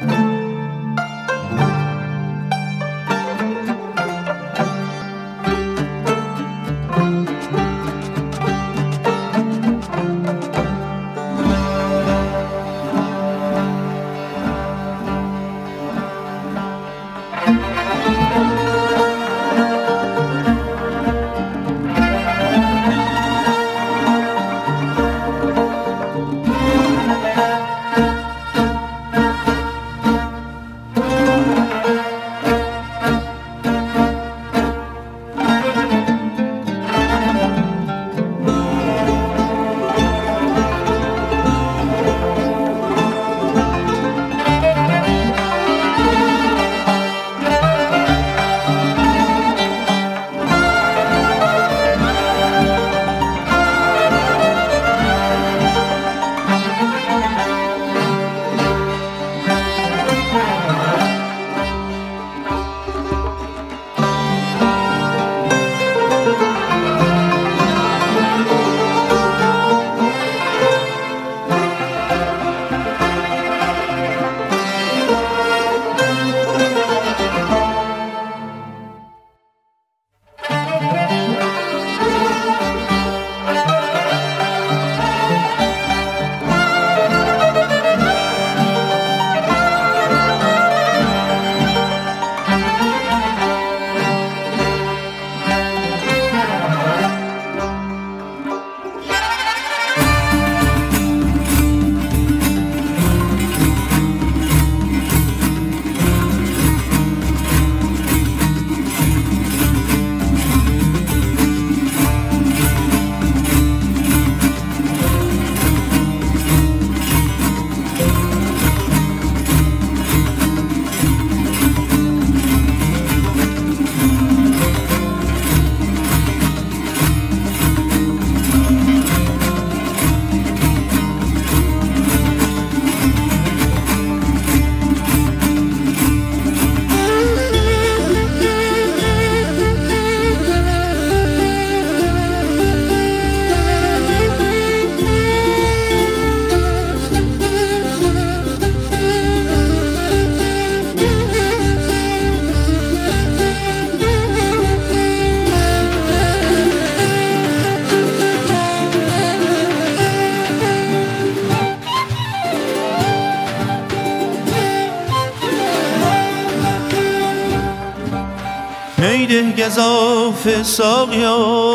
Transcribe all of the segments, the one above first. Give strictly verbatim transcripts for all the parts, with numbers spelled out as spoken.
میده گزاف ساقیا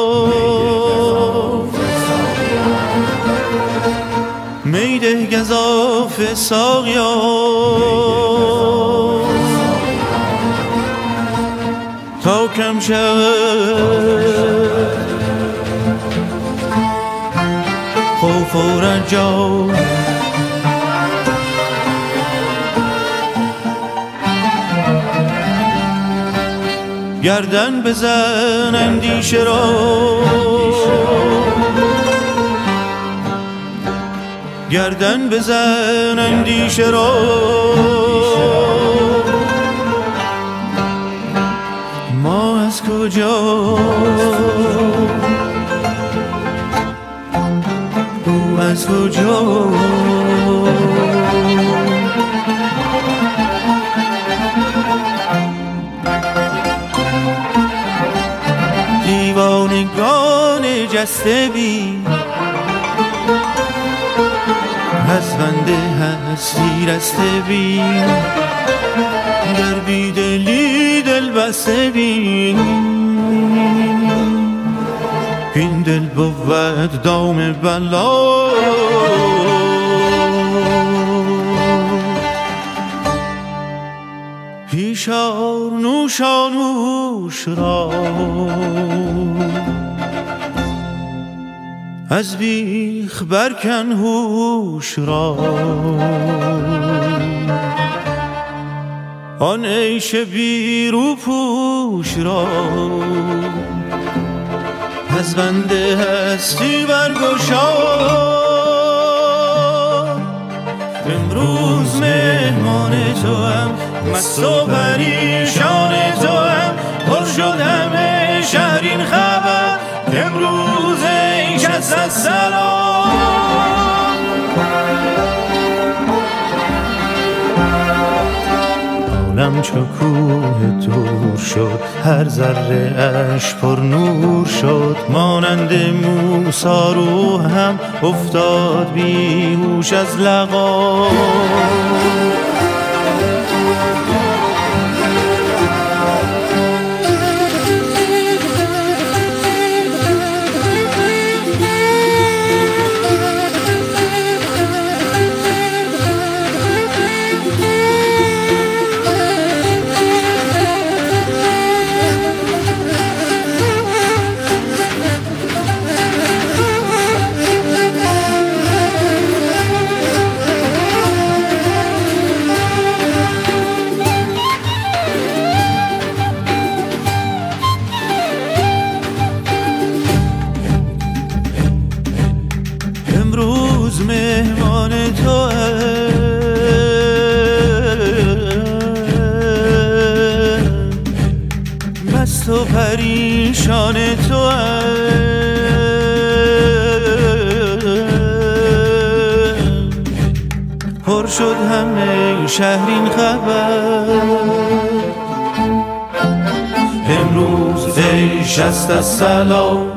میده گزاف ساقیا تا کم شود خوف و رجا گردن بزن اندیشه را گردن بزن اندیشه را ما از کجا او از کجا دیوانگان جسته بی از بنده هستی رسته بی در بیدلی دل بسته بی این دل بود دام بلا پیشار نوشانوش را از بیخ برکن هوش را آن عیش بی رو پوش را از بنده هستی برگشا امروز مهمان تو هم مست و پریشان تو هم پر شد همه شهر این خبر امروز ای کس از سلام همچو کوه دور شد، هر ذره اش پر نور شد. مانند موسی روحم افتاد بیهوش از لقا. امروز مهمان تو مست و پریشان تو پر شد همه شهر این خبر. امروز ای شصت الصلا